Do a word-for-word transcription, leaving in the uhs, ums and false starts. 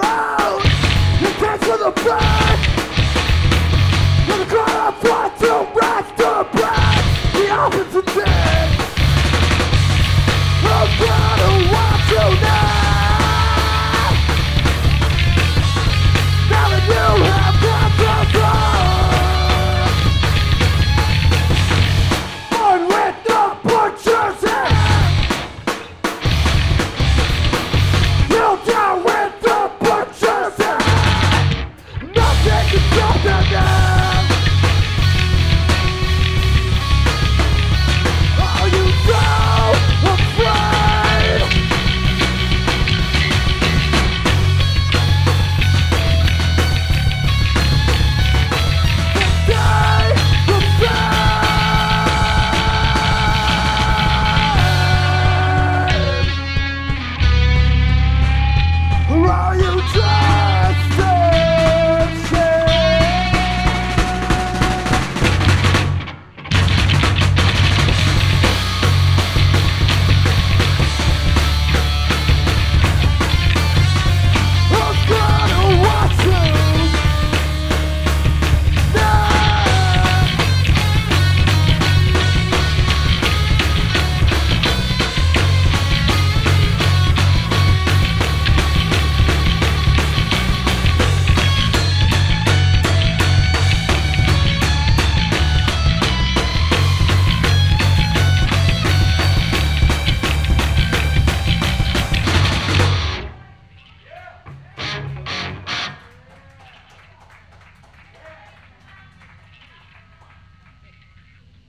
out. You dance for the back. And the crowd of blood to rest to breath. The opposite thing. I'm gonna watch you now. Now that you have got the blood. Born with the butcher's hand. Kneel down with the butcher's hand. Nothing can stop them now. Are you so afraid? Stay the same. Or are you trying?